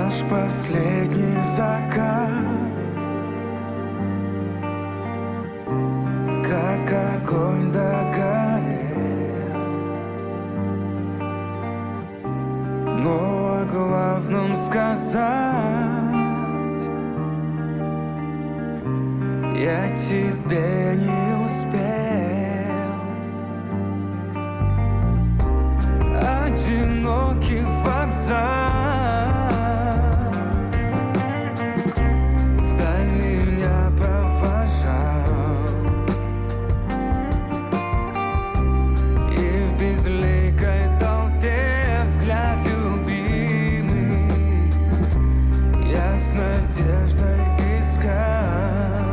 наш последний закат, как огонь догорел. Но о главном сказать я тебе не успел. Одинокий вокзал вдаль меня провожал, и в безликой толпе взгляд любимый я с надеждой искал.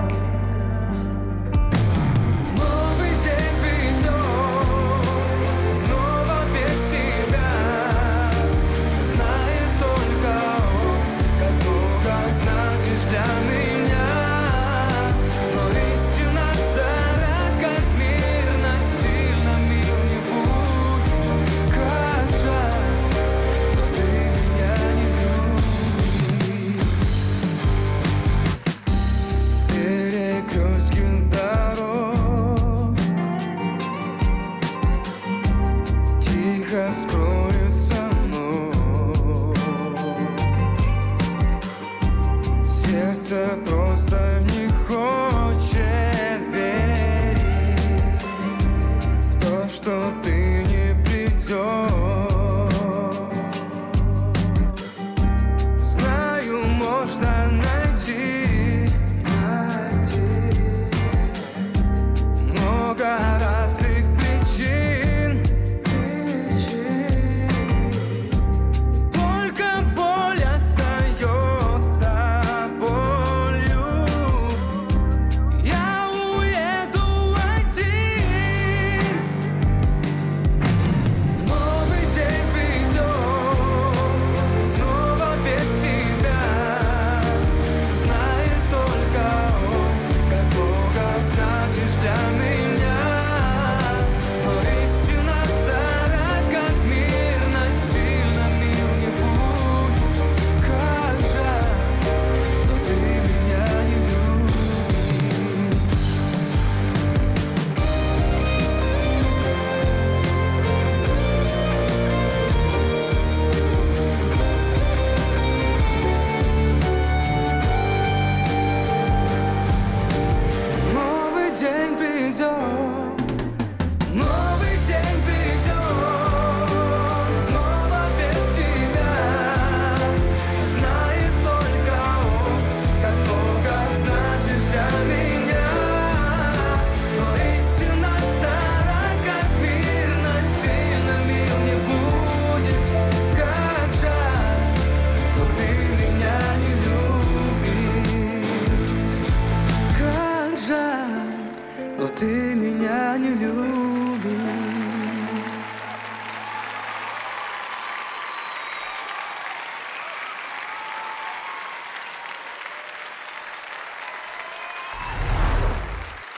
Новый день придет, снова без тебя, знает только он, как много значишь для меня. Но истина стара, как мир, насильно мил не будешь. Как жаль, но ты меня не любишь. Перекрестки дорог тихо скроется ночь, сердце просто не